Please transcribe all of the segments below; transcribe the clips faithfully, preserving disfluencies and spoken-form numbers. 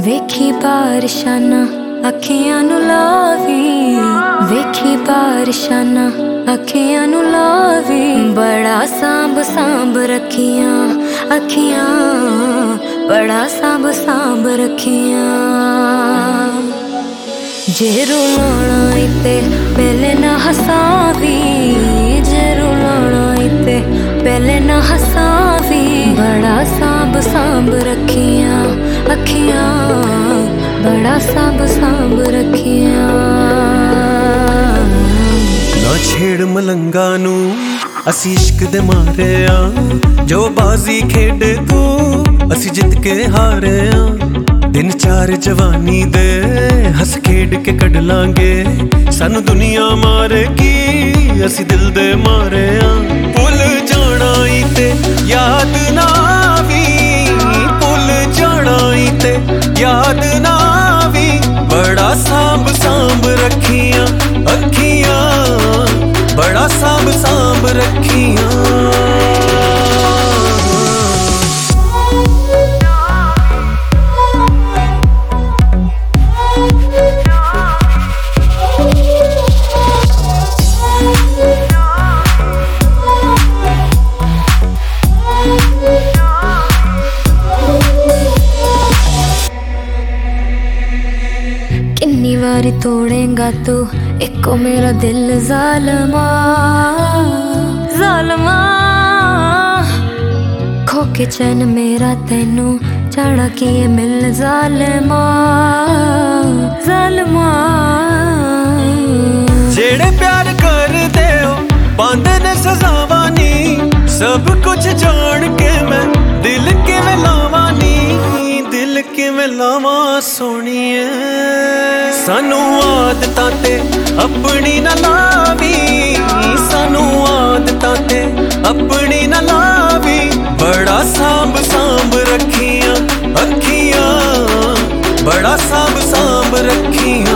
ਵੇਖੀ ਬਾਰਿਸ਼ਾਂ ਅੱਖੀਆਂ ਨੂੰ ਲਾਵੀ, ਵੇਖੀ ਬਾਰਿਸ਼ਾਂ ਅੱਖੀਆਂ ਨੂੰ ਲਾਵੀ। ਬੜਾ ਸਾਂਭ ਸਾਂਭ ਰੱਖੀਆਂ ਅੱਖੀਆਂ, ਬੜਾ ਸਾਂਭ ਸਾਂਭ ਰੱਖੀਆਂ। ਜੇ ਰੁਲਾਉਣਾ ਈ ਤੇ ਪਹਿਲੇ ਨਾ ਹਸਾਵੀ, ਜੇ ਰੁਲਾਉਣਾ ਈ ਤੇ ਪਹਿਲੇ ਨਾ ਹਸਾਵੀ। बड़ा सांभ सांभ रखियां अखियां, बड़ा सांभ सांभ रखियां। ना छेड़ मलंगा नू असी इश्क दे मारे आ, जो बाजी खेडे तू असी जित के हारे आ। दिन चार जवानी दे हस खेड के कढ लांगे, सानू दुनिया मारेगी असी दिल दे मारे आ। भुल जाना ही ते याद ना आवी, भुल जाना ही ते याद ना आवी। बड़ा सांभ सांभ रखियां अखियां, बड़ा सांभ सांभ रखियां। कितनी बारी तोड़ेगा तू एको मेरा दिल ज़ालिमा, ज़ालिमा। खो के चैन मेरा तेनू जाना किए मिल ज़ालिमा, ज़ालिमा। जेड़े प्यार कर दे हो पांदे ने सजावां नी, सब कुछ जान के मैं दिल किवें लावां नी, दिल किवें लावां सोहणीए। सानू आदतां ते अपनी ना लावी, सानू आदतां ते अपनी ना लावी। बड़ा सांभ सांभ रखियां अखियां, बड़ा सांभ सांभ रखियां।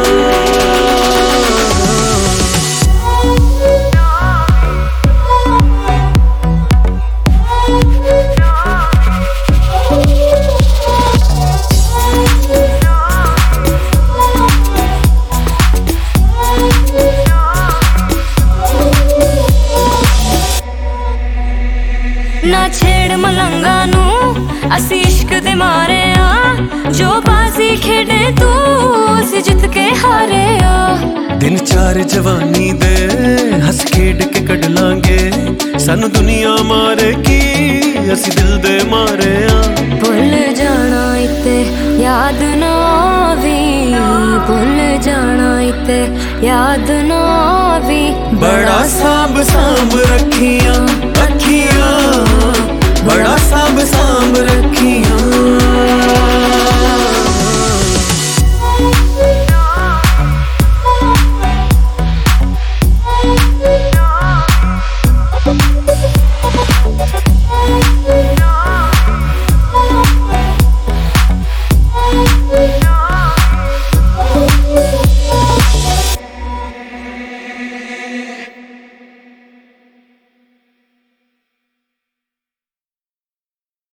ना छेड़ मलंगा नू असी इश्क दे मारे आ, जो बाजी खेडे तू असी जित के हारे आ। दिन चार जवानी दे हस खेड के कढ लांगे, सानू दुनिया मारेगी असी दिल दे मारे आ। भुल जाना ई ते याद ना आवी, भुल जाना ई ते याद ना आवी। बड़ा सांभ सांभ रखियां अखियां, बड़ा सांभ सांभ रखियां।